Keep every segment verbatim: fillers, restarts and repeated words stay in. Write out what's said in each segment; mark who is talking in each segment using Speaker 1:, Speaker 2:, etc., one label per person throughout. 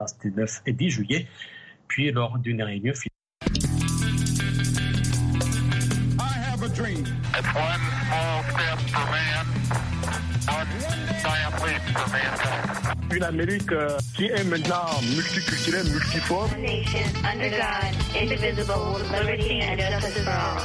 Speaker 1: du neuf et dix juillet, puis lors d'une réunion finale.
Speaker 2: Une Amérique euh, qui est maintenant multiculturelle, multiforme.
Speaker 3: Nation under God, indivisible, with liberty and justice for all.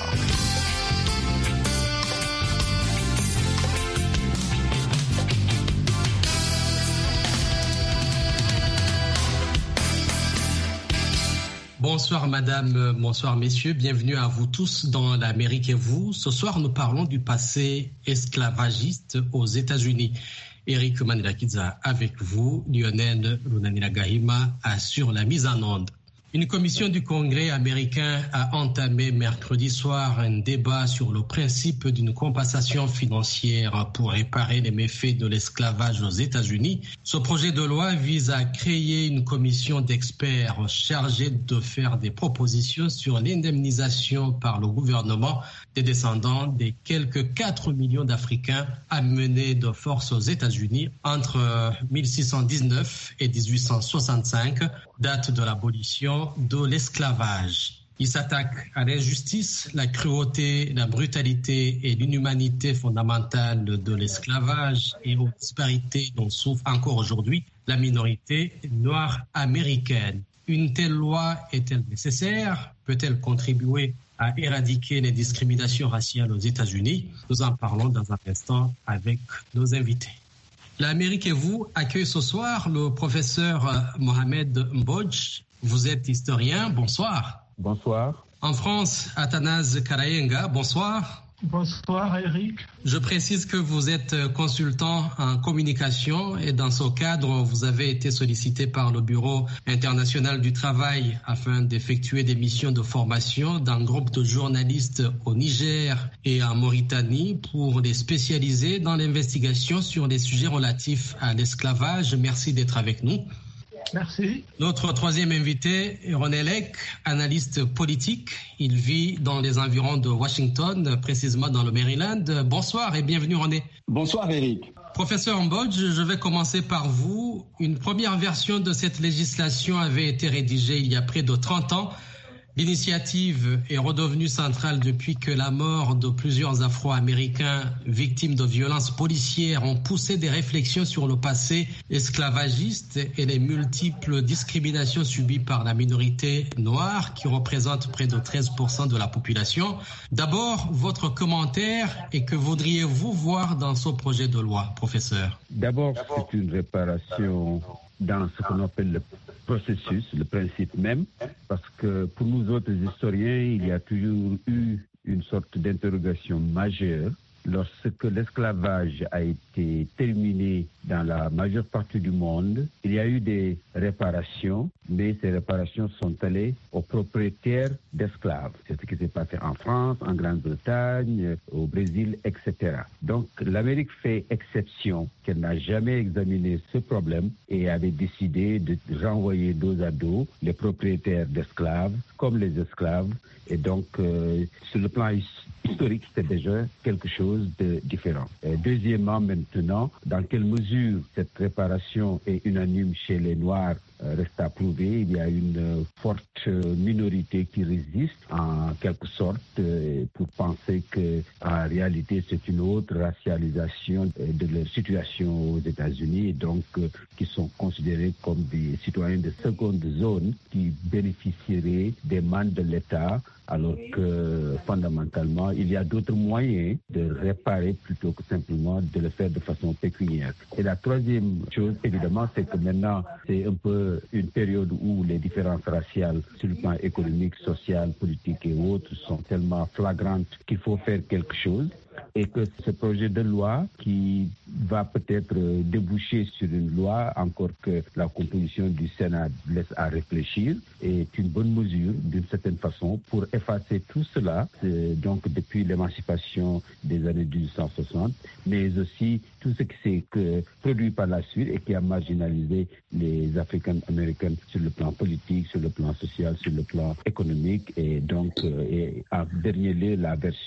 Speaker 4: Bonsoir madame, bonsoir messieurs, bienvenue à vous tous dans l'Amérique et vous. Ce soir, nous parlons du passé esclavagiste aux États-Unis. Eric Manilakidza avec vous, Lionel Runaniragahima assure la mise en onde. Une commission du Congrès américain a entamé mercredi soir un débat sur le principe d'une compensation financière pour réparer les méfaits de l'esclavage aux États-Unis. Ce projet de loi vise à créer une commission d'experts chargée de faire des propositions sur l'indemnisation par le gouvernement des descendants des quelques quatre millions d'Africains amenés de force aux États-Unis entre mille six cent dix-neuf et dix-huit cent soixante-cinq, date de l'abolition de l'esclavage. Il s'attaque à l'injustice, la cruauté, la brutalité et l'inhumanité fondamentale de l'esclavage et aux disparités dont souffre encore aujourd'hui la minorité noire américaine. Une telle loi est-elle nécessaire? Peut-elle contribuer à éradiquer les discriminations raciales aux États-Unis? Nous en parlons dans un instant avec nos invités. L'Amérique et vous accueille ce soir le professeur Mohamed Mbodj. Vous êtes historien, bonsoir.
Speaker 5: Bonsoir.
Speaker 4: En France, Athanase Karayenga, bonsoir.
Speaker 6: Bonsoir Eric.
Speaker 4: Je précise que vous êtes consultant en communication et dans ce cadre, vous avez été sollicité par le Bureau international du travail afin d'effectuer des missions de formation d'un groupe de journalistes au Niger et en Mauritanie pour les spécialiser dans l'investigation sur les sujets relatifs à l'esclavage. Merci d'être avec nous.
Speaker 6: Merci.
Speaker 4: Notre troisième invité, René Lec, analyste politique. Il vit dans les environs de Washington, précisément dans le Maryland. Bonsoir et bienvenue René.
Speaker 5: Bonsoir Eric.
Speaker 4: Professeur Mbodj, je vais commencer par vous. Une première version de cette législation avait été rédigée il y a près de trente ans. L'initiative est redevenue centrale depuis que la mort de plusieurs Afro-Américains victimes de violences policières ont poussé des réflexions sur le passé esclavagiste et les multiples discriminations subies par la minorité noire qui représente près de treize pour cent de la population. D'abord, votre commentaire et que voudriez-vous voir dans ce projet de loi, professeur?
Speaker 5: D'abord, c'est une réparation dans ce qu'on appelle le processus, le principe même, parce que pour nous autres historiens, il y a toujours eu une sorte d'interrogation majeure lorsque l'esclavage a été terminé dans la majeure partie du monde. Il y a eu des réparations, mais ces réparations sont allées aux propriétaires d'esclaves. C'est ce qui s'est passé en France, en Grande-Bretagne, au Brésil, et cetera. Donc l'Amérique fait exception qu'elle n'a jamais examiné ce problème et avait décidé de renvoyer dos à dos les propriétaires d'esclaves comme les esclaves. Et donc, euh, sur le plan historique, c'est déjà quelque chose de différent. Et deuxièmement, maintenant, dans quelle mesure cette réparation est unanime chez les Noirs euh, reste à prouver. Il y a une euh, forte minorité qui résiste, en quelque sorte, euh, pour penser que, en réalité, c'est une autre racialisation euh, de leur situation aux États-Unis, et donc euh, qui sont considérés comme des citoyens de seconde zone qui bénéficieraient des mains de l'État, alors que fondamentalement, il y a d'autres moyens de réparer plutôt que simplement de le faire de façon pécuniaire. Et la troisième chose, évidemment, c'est que maintenant, c'est un peu une période où les différences raciales sur le plan économique, social, politique et autres sont tellement flagrantes qu'il faut faire quelque chose. Et que ce projet de loi qui va peut-être déboucher sur une loi, encore que la composition du Sénat laisse à réfléchir, est une bonne mesure d'une certaine façon pour effacer tout cela, donc depuis l'émancipation des années mille huit cent soixante, mais aussi tout ce qui s'est produit par la suite et qui a marginalisé les Africains-Américains sur le plan politique, sur le plan social, sur le plan économique, et donc et en dernier lieu la version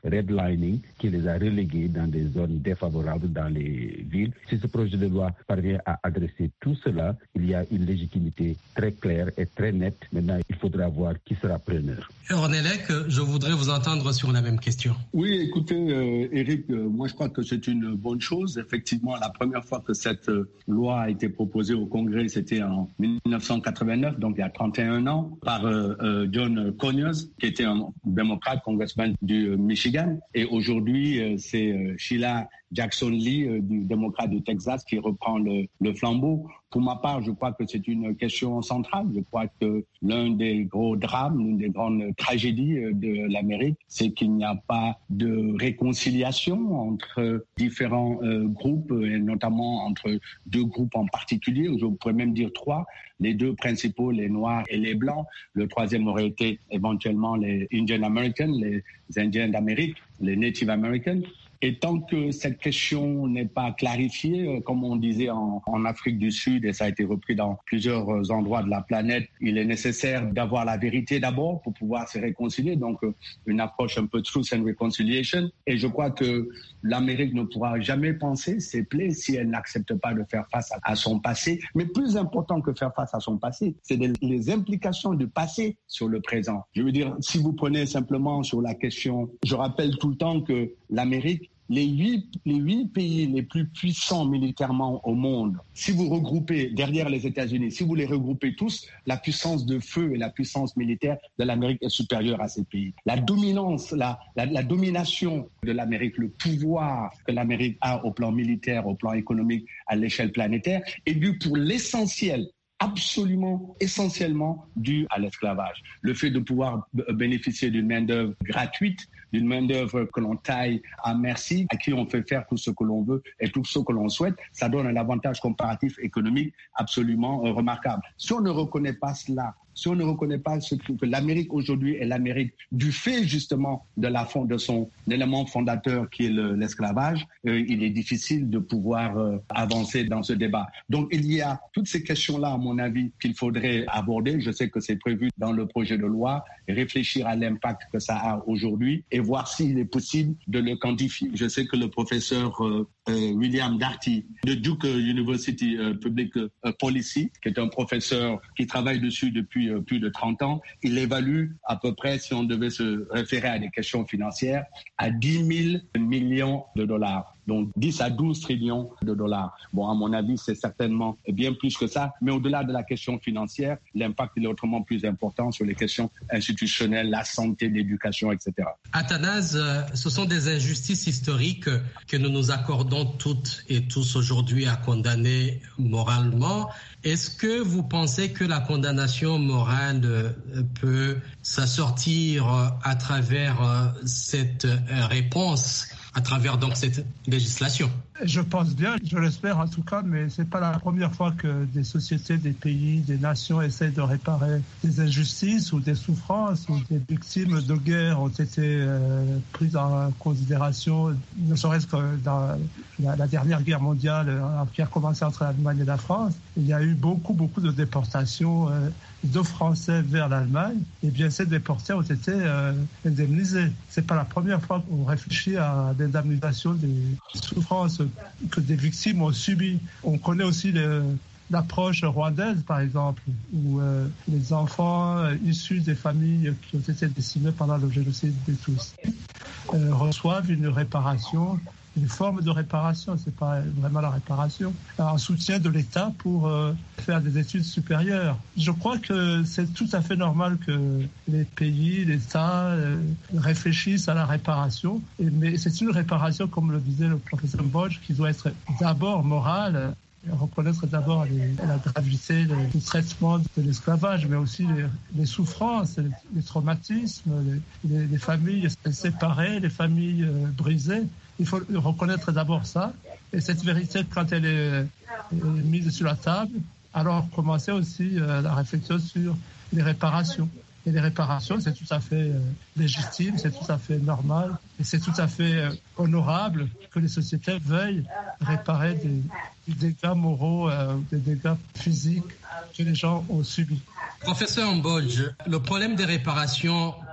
Speaker 5: redlining qui les a relégués dans des zones défavorables dans les villes. Si ce projet de loi parvient à adresser tout cela, il y a une légitimité très claire et très nette. Maintenant, il faudra voir qui sera preneur.
Speaker 4: René Lec, je voudrais vous entendre sur la même question.
Speaker 7: Oui, écoutez, euh, Éric, euh, moi je crois que c'est une bonne chose. Effectivement, la première fois que cette euh, loi a été proposée au Congrès, c'était en dix-neuf cent quatre-vingt-neuf, donc il y a trente et un ans, par euh, euh, John Conyers, qui était un démocrate, congressman du euh, Michigan. Et aujourd'hui, euh, c'est euh, Sheila Jackson Lee, euh, du démocrate du Texas, qui reprend le, le flambeau. Pour ma part, je crois que c'est une question centrale. Je crois que l'un des gros drames, l'une des grandes tragédies de l'Amérique, c'est qu'il n'y a pas de réconciliation entre différents euh, groupes, et notamment entre deux groupes en particulier. Je pourrais même dire trois. Les deux principaux, les Noirs et les Blancs. Le troisième aurait été éventuellement les Indian Americans, les Indiens d'Amérique, les Native Americans. Et tant que cette question n'est pas clarifiée, comme on disait en, en Afrique du Sud, et ça a été repris dans plusieurs endroits de la planète, il est nécessaire d'avoir la vérité d'abord pour pouvoir se réconcilier. Donc, une approche un peu truth and reconciliation. Et je crois que l'Amérique ne pourra jamais penser ses plaies si elle n'accepte pas de faire face à, à son passé. Mais plus important que faire face à son passé, c'est de, les implications du passé sur le présent. Je veux dire, si vous prenez simplement sur la question, je rappelle tout le temps que l'Amérique, Les huit, les huit pays les plus puissants militairement au monde, si vous regroupez derrière les États-Unis, si vous les regroupez tous, la puissance de feu et la puissance militaire de l'Amérique est supérieure à ces pays. La dominance, la, la, la domination de l'Amérique, le pouvoir que l'Amérique a au plan militaire, au plan économique, à l'échelle planétaire, est dû pour l'essentiel, absolument, essentiellement dû à l'esclavage. Le fait de pouvoir bénéficier d'une main-d'œuvre gratuite, d'une main-d'œuvre que l'on taille à merci, à qui on fait faire tout ce que l'on veut et tout ce que l'on souhaite, ça donne un avantage comparatif économique absolument euh, remarquable. Si on ne reconnaît pas cela, si on ne reconnaît pas ce que, que l'Amérique aujourd'hui est l'Amérique du fait justement de, la, de son élément fondateur qui est le, l'esclavage, euh, il est difficile de pouvoir euh, avancer dans ce débat. Donc il y a toutes ces questions-là, à mon avis, qu'il faudrait aborder. Je sais que c'est prévu dans le projet de loi, réfléchir à l'impact que ça a aujourd'hui et voir s'il est possible de le quantifier. Je sais que le professeur euh, euh, William Darty de Duke University euh, Public euh, Policy, qui est un professeur qui travaille dessus depuis euh, plus de trente ans, il évalue à peu près, si on devait se référer à des questions financières, à dix mille millions de dollars. Donc dix à douze trillions de dollars. Bon, à mon avis, c'est certainement bien plus que ça. Mais au-delà de la question financière, l'impact est autrement plus important sur les questions institutionnelles, la santé, l'éducation, et cetera.
Speaker 4: Athanase, ce sont des injustices historiques que nous nous accordons toutes et tous aujourd'hui à condamner moralement. Est-ce que vous pensez que la condamnation morale peut s'assortir à travers cette réponse, à travers donc cette législation?
Speaker 6: Je pense bien, je l'espère en tout cas, mais c'est pas la première fois que des sociétés, des pays, des nations essaient de réparer des injustices ou des souffrances ou des victimes de guerre ont été euh, prises en considération, ne serait-ce que dans la, la dernière guerre mondiale euh, qui a commencé entre l'Allemagne et la France. Il y a eu beaucoup, beaucoup de déportations euh, de Français vers l'Allemagne. Et bien, ces déportés ont été euh, indemnisés. C'est pas la première fois qu'on réfléchit à l'indemnisation des souffrances que des victimes ont subies. On connaît aussi le, l'approche rwandaise, par exemple, où euh, les enfants euh, issus des familles qui ont été décimées pendant le génocide des Tutsis euh, reçoivent une réparation, une forme de réparation, c'est pas vraiment la réparation, un soutien de l'État pour euh, faire des études supérieures. Je crois que c'est tout à fait normal que les pays, l'État euh, réfléchissent à la réparation, et, mais c'est une réparation, comme le disait le professeur Bodge, qui doit être d'abord morale, reconnaître d'abord les, la gravité du traitement de l'esclavage, mais aussi les, les souffrances, les, les traumatismes, les, les, les familles séparées, les familles euh, brisées. Il faut reconnaître d'abord ça. Et cette vérité, quand elle est, est mise sur la table, alors commencer aussi euh, la réflexion sur les réparations. Et les réparations, c'est tout à fait euh, légitime, c'est tout à fait normal, et c'est tout à fait euh, honorable que les sociétés veuillent réparer des, des dégâts moraux, euh, des dégâts physiques que les gens ont subis.
Speaker 4: Professeur Mbodj, le problème des réparations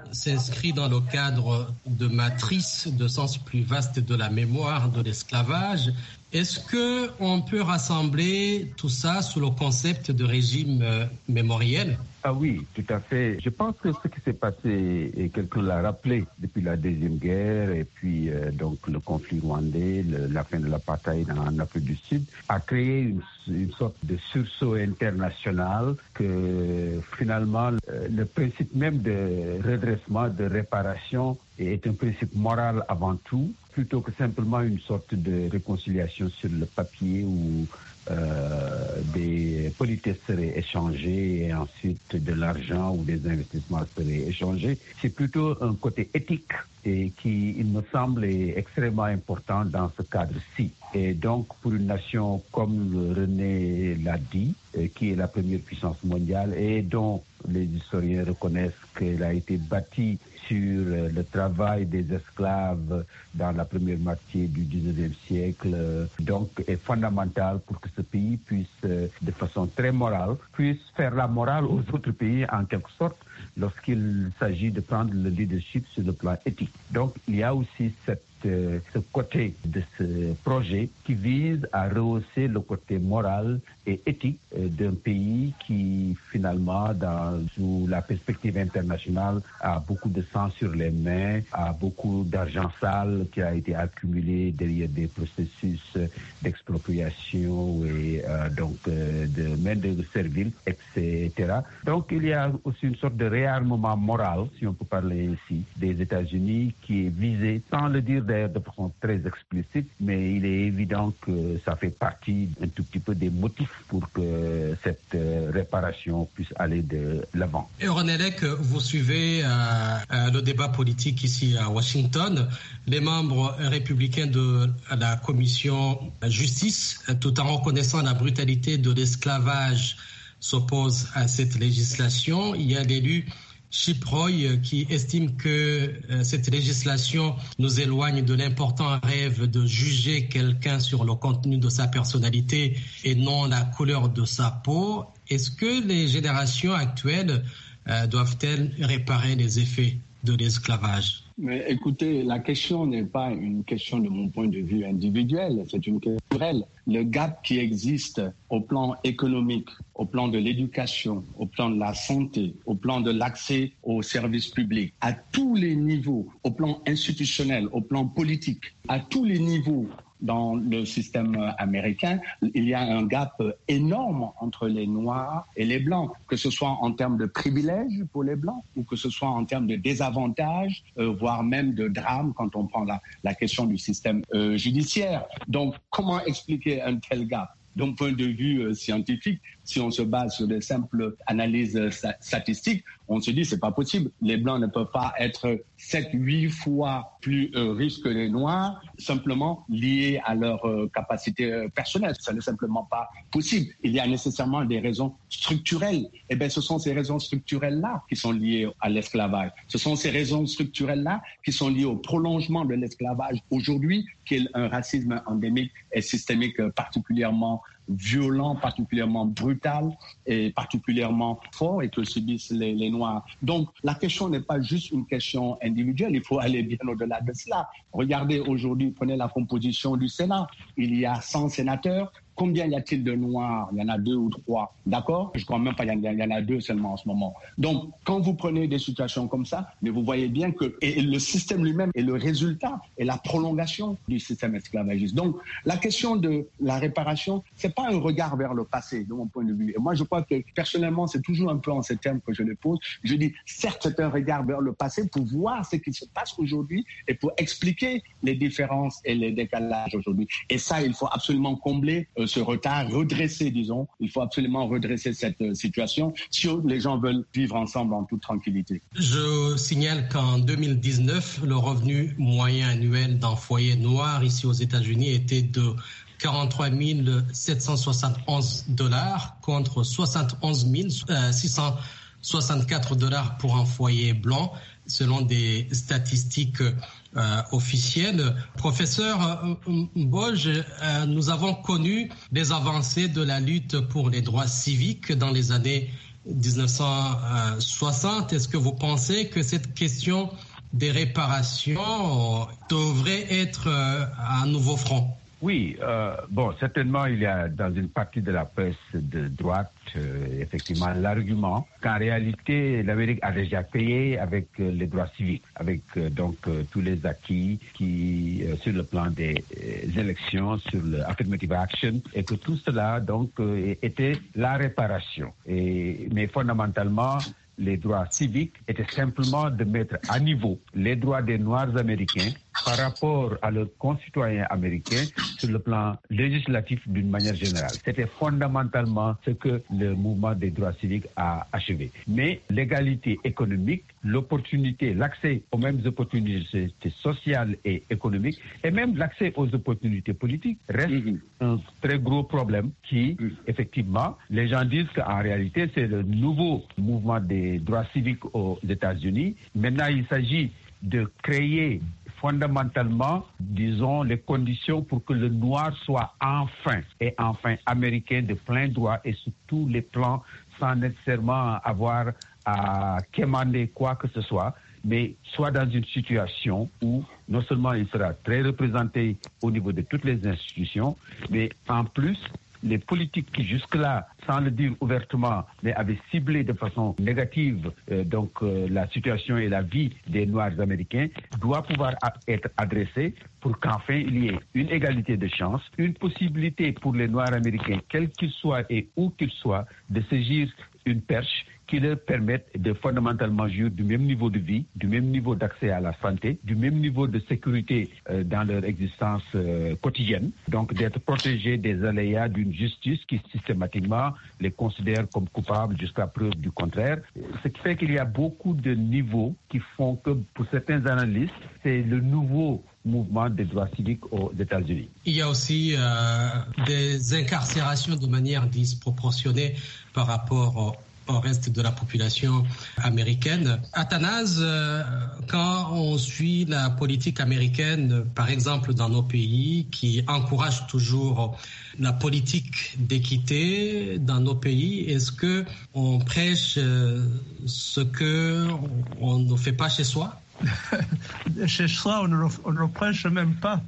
Speaker 4: s'inscrit dans le cadre de matrices de sens plus vaste de la mémoire de l'esclavage. Est-ce qu'on peut rassembler tout ça sous le concept de régime euh, mémoriel?
Speaker 5: Ah oui, tout à fait. Je pense que ce qui s'est passé, et quelqu'un l'a rappelé, depuis la Deuxième Guerre et puis euh, donc le conflit rwandais, le, la fin de l'apartheid en Afrique du Sud, a créé une, une sorte de sursaut international que finalement euh, le principe même de redressement, de réparation est un principe moral avant tout, plutôt que simplement une sorte de réconciliation sur le papier où euh, des politesses seraient échangées et ensuite de l'argent ou des investissements seraient échangés. C'est plutôt un côté éthique et qui, il me semble, est extrêmement important dans ce cadre-ci. Et donc, pour une nation comme René l'a dit, qui est la première puissance mondiale et dont les historiens reconnaissent qu'elle a été bâtie sur le travail des esclaves dans la première moitié du dix-neuvième siècle, donc est fondamental pour que ce pays puisse, de façon très morale, puisse faire la morale aux autres pays en quelque sorte lorsqu'il s'agit de prendre le leadership sur le plan éthique. Donc il y a aussi cette Euh, ce côté de ce projet qui vise à rehausser le côté moral et éthique euh, d'un pays qui finalement, dans, sous la perspective internationale, a beaucoup de sang sur les mains, a beaucoup d'argent sale qui a été accumulé derrière des processus d'expropriation et euh, donc euh, de main-d'œuvre servile, et cetera. Donc il y a aussi une sorte de réarmement moral, si on peut parler ainsi, des États-Unis qui est visé, sans le dire de façon très explicite, mais il est évident que ça fait partie un tout petit peu des motifs pour que cette euh, réparation puisse aller de l'avant.
Speaker 4: Et René Léque, vous suivez euh, euh, le débat politique ici à Washington. Les membres républicains de la commission justice, tout en reconnaissant la brutalité de l'esclavage, s'opposent à cette législation. Il y a l'élu Chip Roy qui estime que euh, cette législation nous éloigne de l'important rêve de juger quelqu'un sur le contenu de sa personnalité et non la couleur de sa peau. Est-ce que les générations actuelles euh, doivent-elles réparer les effets de l'esclavage?
Speaker 7: Mais écoutez, la question n'est pas une question de mon point de vue individuel, c'est une question culturelle. Le gap qui existe au plan économique, au plan de l'éducation, au plan de la santé, au plan de l'accès aux services publics, à tous les niveaux, au plan institutionnel, au plan politique, à tous les niveaux dans le système américain, il y a un gap énorme entre les Noirs et les Blancs, que ce soit en termes de privilèges pour les Blancs ou que ce soit en termes de désavantages, euh, voire même de drames quand on prend la, la question du système euh, judiciaire. Donc, comment expliquer un tel gap? D'un point de vue euh, scientifique, si on se base sur des simples analyses euh, statistiques, on se dit c'est pas possible. Les Blancs ne peuvent pas être sept, huit fois plus euh, riches que les Noirs, simplement liés à leur euh, capacité euh, personnelle. Ça n'est simplement pas possible. Il y a nécessairement des raisons structurelles. Eh bien, ce sont ces raisons structurelles-là qui sont liées à l'esclavage. Ce sont ces raisons structurelles-là qui sont liées au prolongement de l'esclavage aujourd'hui, qui est un racisme endémique et systémique euh, particulièrement violent, particulièrement brutal et particulièrement fort et que subissent les, les Noirs. Donc, la question n'est pas juste une question individuelle, il faut aller bien au-delà de cela. Regardez aujourd'hui, prenez la composition du Sénat. Il y a cent sénateurs. Combien y a-t-il de Noirs? Il y en a deux ou trois, d'accord? Je ne crois même pas qu'il y en a deux seulement en ce moment. Donc, quand vous prenez des situations comme ça, mais vous voyez bien que et le système lui-même est le résultat et la prolongation du système esclavagiste. Donc, la question de la réparation, ce n'est pas un regard vers le passé, de mon point de vue. Et moi, je crois que, personnellement, c'est toujours un peu en ces termes que je le pose. Je dis, certes, c'est un regard vers le passé pour voir ce qui se passe aujourd'hui et pour expliquer les différences et les décalages aujourd'hui. Et ça, il faut absolument combler euh, ce retard, redresser, disons. Il faut absolument redresser cette euh, situation si les gens veulent vivre ensemble en toute tranquillité.
Speaker 4: Je signale qu'en deux mille dix-neuf, le revenu moyen annuel d'un foyer noir ici aux États-Unis était de quarante-trois mille sept cent soixante et onze dollars contre soixante et onze mille six cent soixante-quatre dollars pour un foyer blanc, selon des statistiques euh, officielles. Professeur euh, Mboj, euh, nous avons connu des avancées de la lutte pour les droits civiques dans les années dix-neuf cent soixante. Est-ce que vous pensez que cette question des réparations devrait être à un nouveau front?
Speaker 5: Oui, euh, bon, certainement, il y a dans une partie de la presse de droite, euh, effectivement, l'argument qu'en réalité, l'Amérique a déjà payé avec euh, les droits civiques, avec euh, donc euh, tous les acquis qui, euh, sur le plan des euh, élections, sur le affirmative action, et que tout cela, donc, euh, était la réparation. Et, mais fondamentalement, les droits civiques étaient simplement de mettre à niveau les droits des Noirs américains par rapport à leurs concitoyens américains sur le plan législatif d'une manière générale. C'était fondamentalement ce que le mouvement des droits civiques a achevé. Mais l'égalité économique, l'opportunité, l'accès aux mêmes opportunités sociales et économiques, et même l'accès aux opportunités politiques reste mmh. un très gros problème qui, mmh. effectivement, les gens disent qu'en réalité, c'est le nouveau mouvement des droits civiques aux États-Unis. Maintenant, il s'agit de créer fondamentalement, disons, les conditions pour que le noir soit enfin et enfin américain de plein droit et sur tous les plans sans nécessairement avoir à quémander quoi que ce soit, mais soit dans une situation où non seulement il sera très représenté au niveau de toutes les institutions, mais en plus, les politiques qui jusque-là, sans le dire ouvertement, mais avaient ciblé de façon négative euh, donc euh, la situation et la vie des Noirs américains, doivent pouvoir a- être adressées pour qu'enfin il y ait une égalité de chance, une possibilité pour les Noirs américains, quels qu'ils soient et où qu'ils soient, de saisir une perche qui leur permettent de fondamentalement jouir du même niveau de vie, du même niveau d'accès à la santé, du même niveau de sécurité euh, dans leur existence euh, quotidienne, donc d'être protégés des aléas d'une justice qui systématiquement les considère comme coupables jusqu'à preuve du contraire. Ce qui fait qu'il y a beaucoup de niveaux qui font que, pour certains analystes, c'est le nouveau mouvement des droits civiques aux États-Unis.
Speaker 4: Il y a aussi euh, des incarcérations de manière disproportionnée par rapport au au reste de la population américaine. Athanase, euh, quand on suit la politique américaine, par exemple dans nos pays, qui encourage toujours la politique d'équité dans nos pays, est-ce que on prêche euh, ce que on ne fait pas chez soi?
Speaker 6: Chez soi, on ne, le, on ne le prêche même pas.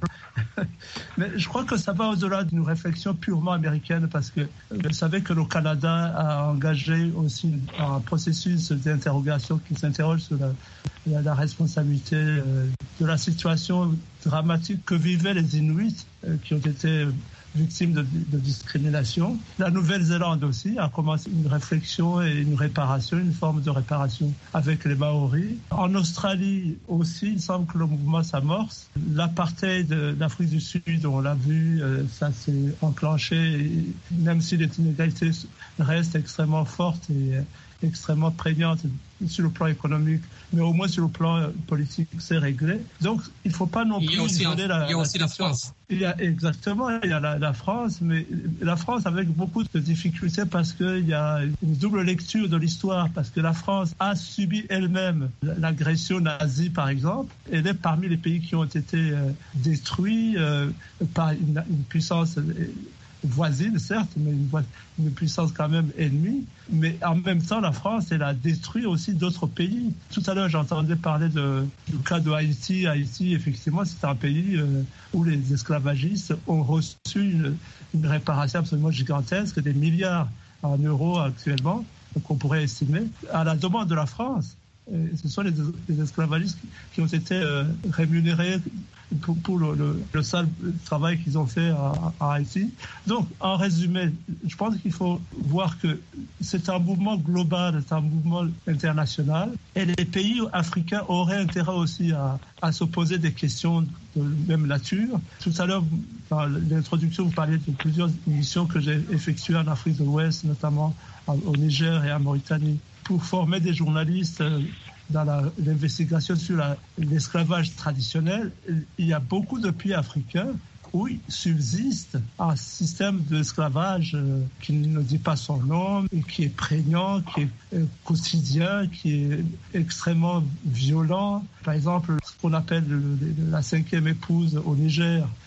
Speaker 6: Mais je crois que ça va au-delà d'une réflexion purement américaine, parce que vous savez que le Canada a engagé aussi un processus d'interrogation qui s'interroge sur la, la, la responsabilité euh, de la situation dramatique que vivaient les Inuits euh, qui ont été victimes de, de discrimination. La Nouvelle-Zélande aussi a commencé une réflexion et une réparation, une forme de réparation avec les Maoris. En Australie aussi, il semble que le mouvement s'amorce. L'apartheid d'Afrique du Sud, on l'a vu, ça s'est enclenché, même si les inégalités restent extrêmement fortes et extrêmement prégnante sur le plan économique, mais au moins sur le plan politique, c'est réglé. Donc, il ne faut pas non plus
Speaker 4: il y a aussi,
Speaker 6: isoler la,
Speaker 4: il y a aussi la, la France.
Speaker 6: Il y a, exactement, il y a la, la France, mais la France avec beaucoup de difficultés parce qu'il y a une double lecture de l'histoire, parce que la France a subi elle-même l'agression nazie, par exemple. Elle est parmi les pays qui ont été euh, détruits euh, par une, une puissance voisine, certes, mais une, une puissance quand même ennemie. Mais en même temps, la France, elle a détruit aussi d'autres pays. Tout à l'heure, j'entendais parler de, du cas de Haïti. Haïti, effectivement, c'est un pays euh, où les esclavagistes ont reçu une, une réparation absolument gigantesque, des milliards en euros actuellement, qu'on pourrait estimer, à la demande de la France. Et ce sont les, les esclavagistes qui ont été euh, rémunérés pour, pour le, le, le sale travail qu'ils ont fait à, à Haïti. Donc, en résumé, je pense qu'il faut voir que c'est un mouvement global, c'est un mouvement international, et les pays africains auraient intérêt aussi à, à se poser des questions de même nature. Tout à l'heure, dans l'introduction, vous parliez de plusieurs missions que j'ai effectuées en Afrique de l'Ouest, notamment au Niger et en Mauritanie, pour former des journalistes dans la, l'investigation sur la, l'esclavage traditionnel. Il y a beaucoup de pays africains où il subsiste un système d'esclavage qui ne dit pas son nom, et qui est prégnant, qui est quotidien, qui est extrêmement violent. Par exemple, ce qu'on appelle le, la cinquième épouse au Niger,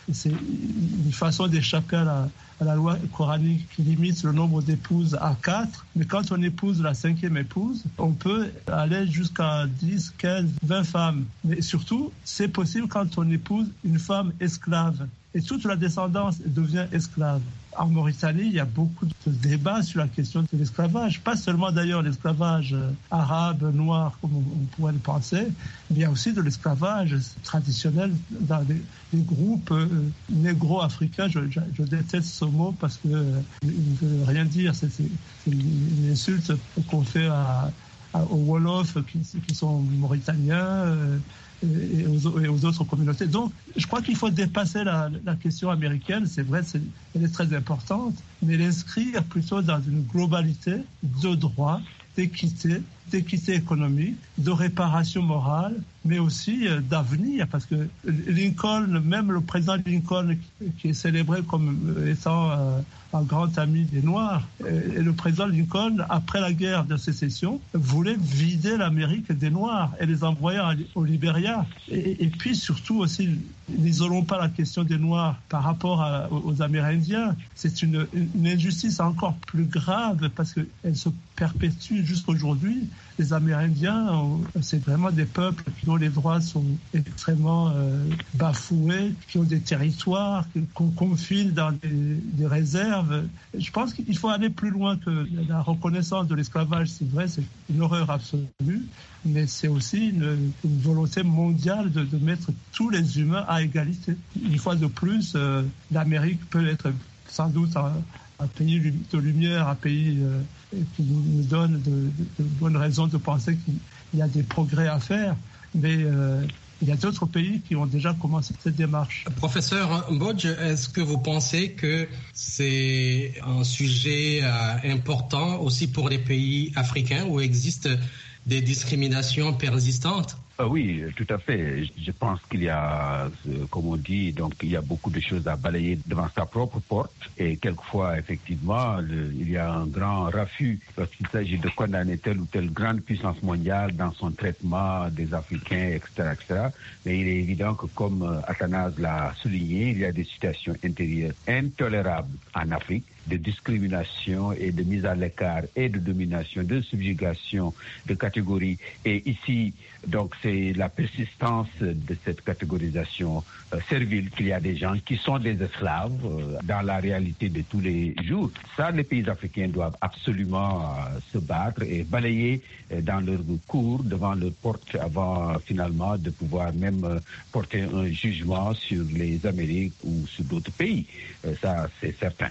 Speaker 6: c'est une façon d'échapper à la, à la loi coranique qui limite le nombre d'épouses à quatre. Mais quand on épouse la cinquième épouse, on peut aller jusqu'à dix, quinze, vingt femmes. Mais surtout, c'est possible quand on épouse une femme esclave. Et toute la descendance devient esclave. En Mauritanie, il y a beaucoup de débats sur la question de l'esclavage. Pas seulement d'ailleurs l'esclavage arabe, noir, comme on pourrait le penser, mais il y a aussi de l'esclavage traditionnel dans les, les groupes euh, négro-africains. Je, je, je déteste ce mot parce qu'il euh, ne veut rien dire. C'est, c'est une insulte qu'on fait à, à, aux Wolofs qui, qui sont mauritaniens. Euh, Et aux, et aux autres communautés. Donc, je crois qu'il faut dépasser la, la question américaine. C'est vrai, c'est, elle est très importante, mais l'inscrire plutôt dans une globalité de droit, d'équité, d'équité économique, de réparation morale, mais aussi euh, d'avenir, parce que Lincoln, même le président Lincoln, qui est célébré comme étant euh, un grand ami des Noirs, et le président Lincoln, après la guerre de sécession, voulait vider l'Amérique des Noirs et les envoyer au Libéria. Et, et puis surtout aussi, n'isolons pas la question des Noirs par rapport à, aux Amérindiens. C'est une, une injustice encore plus grave parce qu'elle se perpétue jusqu'aujourd'hui. Les Amérindiens, c'est vraiment des peuples dont les droits sont extrêmement euh, bafoués, qui ont des territoires, qu'on confine dans des, des réserves. Je pense qu'il faut aller plus loin que la reconnaissance de l'esclavage. C'est vrai, c'est une horreur absolue, mais c'est aussi une, une volonté mondiale de, de mettre tous les humains à égalité. Une fois de plus, euh, l'Amérique peut être sans doute un, un pays de lumière, un pays euh, qui nous donne de, de, de bonnes raisons de penser qu'il y a des progrès à faire, mais euh, il y a d'autres pays qui ont déjà commencé cette démarche.
Speaker 4: Professeur Mbodj, est-ce que vous pensez que c'est un sujet euh, important aussi pour les pays africains où existent des discriminations persistantes?
Speaker 5: Ah oui, tout à fait. Je pense qu'il y a, comme on dit, donc il y a beaucoup de choses à balayer devant sa propre porte. Et quelquefois, effectivement, le, il y a un grand raffut lorsqu'il s'agit de condamner telle ou telle grande puissance mondiale dans son traitement des Africains, et cetera, et cetera. Mais il est évident que, comme Athanase l'a souligné, il y a des situations intérieures intolérables en Afrique, de discrimination et de mise à l'écart et de domination, de subjugation de catégories. Et ici, donc, c'est la persistance de cette catégorisation euh, servile qu'il y a des gens qui sont des esclaves euh, dans la réalité de tous les jours. Ça, les pays africains doivent absolument euh, se battre et balayer euh, dans leur cours, devant leur porte, avant euh, finalement de pouvoir même euh, porter un jugement sur les Amériques ou sur d'autres pays. Euh, ça, c'est certain.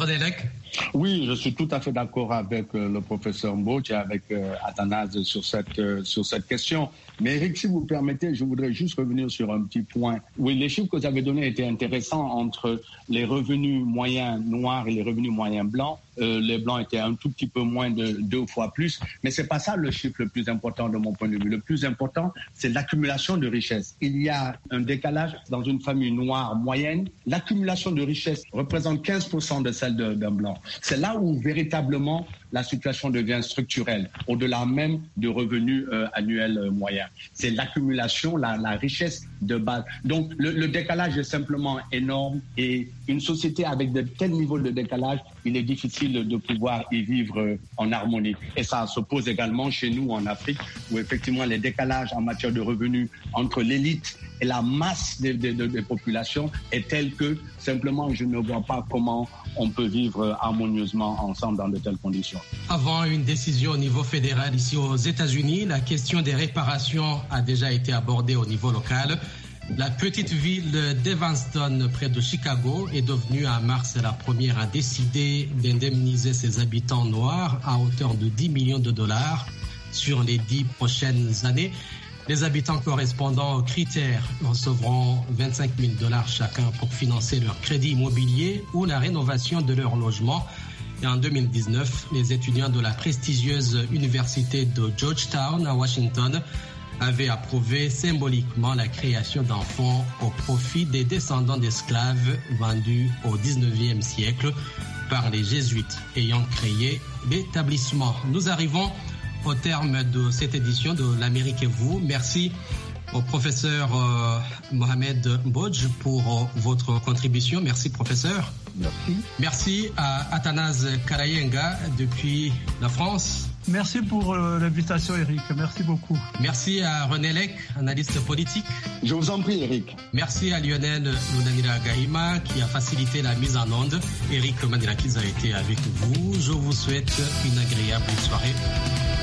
Speaker 7: Oui, je suis tout à fait d'accord avec euh, le professeur Mbodj et avec euh, Athanase sur cette, euh, sur cette question. Mais Eric, si vous permettez, je voudrais juste revenir sur un petit point. Oui, les chiffres que vous avez donnés étaient intéressants entre les revenus moyens noirs et les revenus moyens blancs. Euh, les blancs étaient un tout petit peu moins de deux fois plus. Mais c'est pas ça le chiffre le plus important de mon point de vue. Le plus important, c'est l'accumulation de richesses. Il y a un décalage dans une famille noire moyenne. L'accumulation de richesses représente quinze pour cent de celle de, d'un blanc. C'est là où véritablement la situation devient structurelle, au-delà même de revenus euh, annuels euh, moyens. C'est l'accumulation, la, la richesse de base. Donc le, le décalage est simplement énorme et une société avec de tels niveaux de décalage, il est difficile de pouvoir y vivre en harmonie. Et ça se pose également chez nous en Afrique, où effectivement les décalages en matière de revenus entre l'élite et la masse des, des, des populations est tel que simplement je ne vois pas comment on peut vivre harmonieusement ensemble dans de telles conditions.
Speaker 4: Avant une décision au niveau fédéral ici aux États-Unis, la question des réparations a déjà été abordée au niveau local. La petite ville d'Evanston, près de Chicago, est devenue en mars la première à décider d'indemniser ses habitants noirs à hauteur de dix millions de dollars sur les dix prochaines années. Les habitants correspondant aux critères recevront vingt-cinq mille dollars chacun pour financer leur crédit immobilier ou la rénovation de leur logement. Et en deux mille dix-neuf, les étudiants de la prestigieuse université de Georgetown à Washington avaient approuvé symboliquement la création d'un fonds au profit des descendants d'esclaves vendus au dix-neuvième siècle par les jésuites ayant créé l'établissement. Nous arrivons au terme de cette édition de l'Amérique et vous. Merci au professeur euh, Mohamed Mbodj pour euh, votre contribution. Merci, professeur.
Speaker 5: Merci.
Speaker 4: Merci à Athanase Karayenga depuis la France.
Speaker 6: Merci pour euh, l'invitation, Eric. Merci beaucoup.
Speaker 4: Merci à René Lec, analyste politique.
Speaker 7: Je vous en prie, Eric.
Speaker 4: Merci à Lionel Lunanira Gahima qui a facilité la mise en onde. Eric Manirakis a été avec vous. Je vous souhaite une agréable soirée.